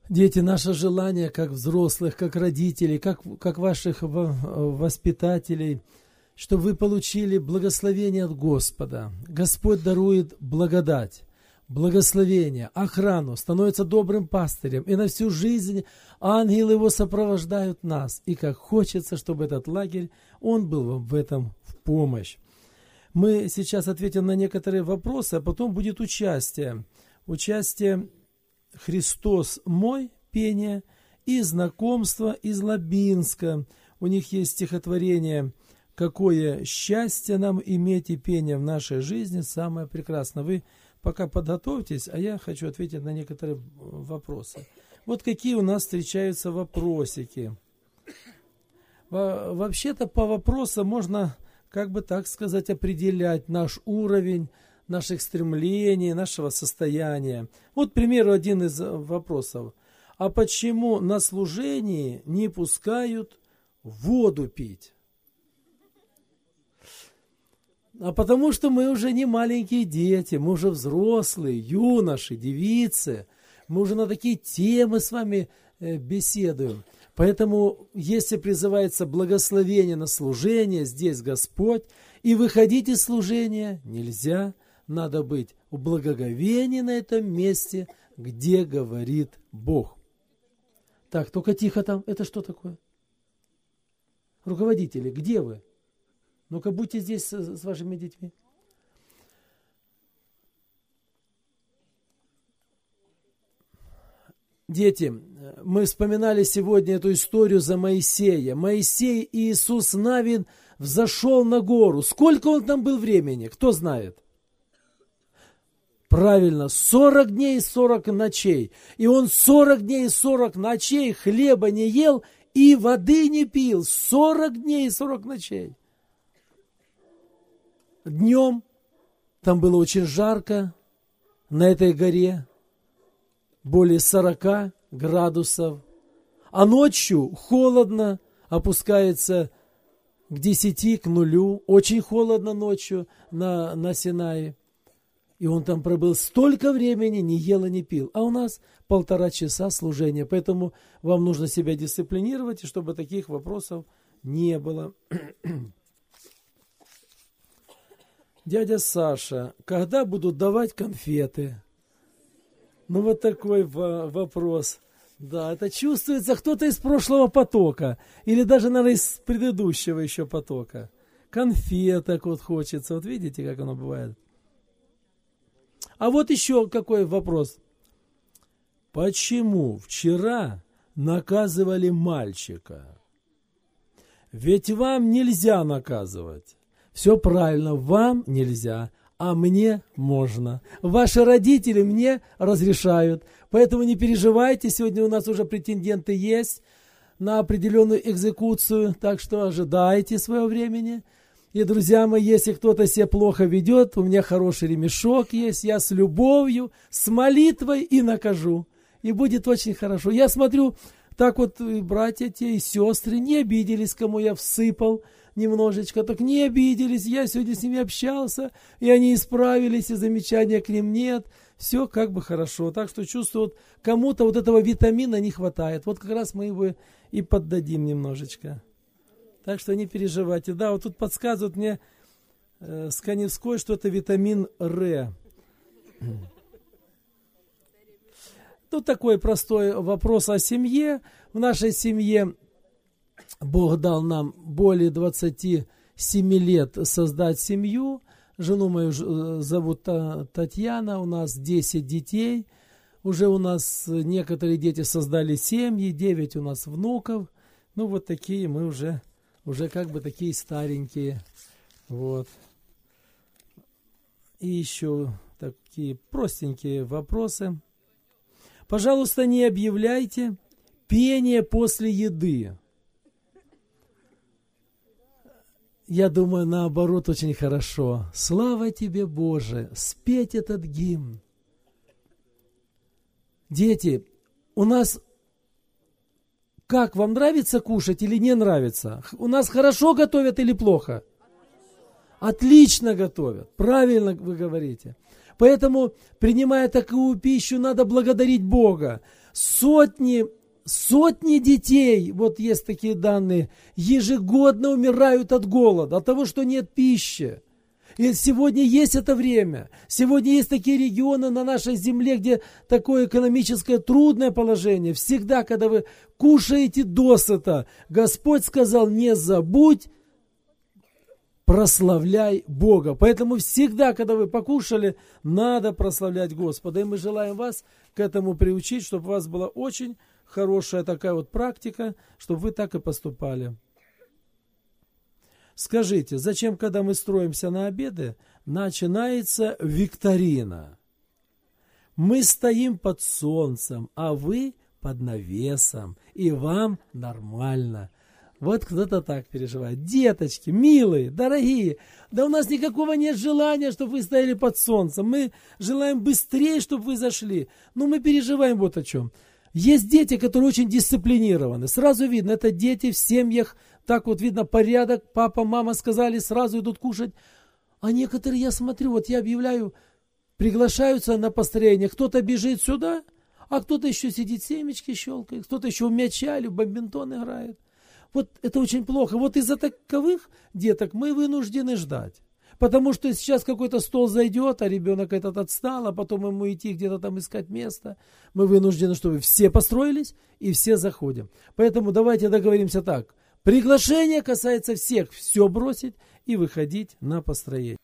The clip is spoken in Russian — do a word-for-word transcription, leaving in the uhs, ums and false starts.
Дети, наше желание, как взрослых, как родителей, как, как ваших воспитателей, чтобы вы получили благословение от Господа. Господь дарует благодать, благословение, охрану, становится добрым пастырем. И на всю жизнь ангелы его сопровождают нас. И как хочется, чтобы этот лагерь, он был вам в этом в помощь. Мы сейчас ответим на некоторые вопросы, а потом будет участие. Участие «Христос мой» пение и знакомство из Лабинска. У них есть стихотворение «Какое счастье нам иметь и пение в нашей жизни, самое прекрасное». Вы пока подготовьтесь, а я хочу ответить на некоторые вопросы. Вот какие у нас встречаются вопросики. Вообще-то по вопросам можно, как бы так сказать, определять наш уровень, наших стремлений, нашего состояния. Вот, к примеру, один из вопросов. А почему на служении не пускают воду пить? А потому что мы уже не маленькие дети, мы уже взрослые, юноши, девицы. Мы уже на такие темы с вами беседуем. Поэтому, если призывается благословение на служение, здесь Господь, и выходить из служения нельзя. Надо быть в благоговении на этом месте, где говорит Бог. Так, только тихо там. Это что такое? Руководители, где вы? Ну-ка, будьте здесь с, с вашими детьми. Дети, мы вспоминали сегодня эту историю за Моисея. Моисей и Иисус Навин взошел на гору. Сколько он там был времени? Кто знает? Правильно, сорок дней и сорок ночей. И он сорок дней и сорок ночей хлеба не ел и воды не пил. сорок дней и сорок ночей. Днем там было очень жарко на этой горе, более сорока градусов. А ночью холодно, опускается к десяти, к нулю. Очень холодно ночью на, на Синае. И он там пробыл столько времени, не ел и не пил. А у нас полтора часа служения. Поэтому вам нужно себя дисциплинировать, и чтобы таких вопросов не было. Дядя Саша, когда будут давать конфеты? Ну, вот такой вопрос. Да, это чувствуется кто-то из прошлого потока. Или даже, наверное, из предыдущего еще потока. Конфеток вот хочется. Вот видите, как оно бывает? А вот еще какой вопрос. Почему вчера наказывали мальчика? Ведь вам нельзя наказывать. Все правильно, вам нельзя, а мне можно. Ваши родители мне разрешают. Поэтому не переживайте, сегодня у нас уже претенденты есть на определенную экзекуцию, так что ожидайте своего времени. И, друзья мои, если кто-то себя плохо ведет, у меня хороший ремешок есть, я с любовью, с молитвой и накажу. И будет очень хорошо. Я смотрю, так вот и братья те, и сестры не обиделись, кому я всыпал немножечко, так не обиделись. Я сегодня с ними общался, и они исправились, и замечания к ним нет. Все как бы хорошо. Так что чувствую, вот кому-то вот этого витамина не хватает. Вот как раз мы его и поддадим немножечко. Так что не переживайте. Да, вот тут подсказывают мне э, с Каневской, что это витамин Р. Тут такой простой вопрос о семье. В нашей семье Бог дал нам более двадцати семи лет создать семью. Жену мою зовут Татьяна, у нас десять детей. Уже у нас некоторые дети создали семьи, девять у нас внуков. Ну вот такие мы уже... Уже как бы такие старенькие. Вот. И еще такие простенькие вопросы. Пожалуйста, не объявляйте пение после еды. Я думаю, наоборот, очень хорошо. Слава тебе, Боже, спеть этот гимн. Дети, у нас... Как, вам нравится кушать или не нравится? У нас хорошо готовят или плохо? Отлично готовят. Правильно вы говорите. Поэтому, принимая такую пищу, надо благодарить Бога. Сотни, сотни детей, вот есть такие данные, ежегодно умирают от голода, от того, что нет пищи. И сегодня есть это время. Сегодня есть такие регионы на нашей земле, где такое экономическое трудное положение. Всегда, когда вы кушаете досыта, Господь сказал, не забудь, прославляй Бога. Поэтому всегда, когда вы покушали, надо прославлять Господа. И мы желаем вас к этому приучить, чтобы у вас была очень хорошая такая вот практика, чтобы вы так и поступали. Скажите, зачем, когда мы строимся на обеды, начинается викторина? Мы стоим под солнцем, а вы под навесом, и вам нормально. Вот кто-то так переживает. Деточки, милые, дорогие, да у нас никакого нет желания, чтобы вы стояли под солнцем. Мы желаем быстрее, чтобы вы зашли. Но мы переживаем вот о чем. Есть дети, которые очень дисциплинированы. Сразу видно, это дети в семьях, так вот видно порядок, папа, мама сказали, сразу идут кушать. А некоторые, я смотрю, вот я объявляю, приглашаются на построение, кто-то бежит сюда, а кто-то еще сидит, семечки щелкает, кто-то еще в мяча или в бадминтон играет. Вот это очень плохо. Вот из-за таковых деток мы вынуждены ждать. Потому что сейчас какой-то стол зайдет, а ребенок этот отстал, а потом ему идти где-то там искать место. Мы вынуждены, чтобы все построились и все заходим. Поэтому давайте договоримся так. Приглашение касается всех. Все бросить и выходить на построение.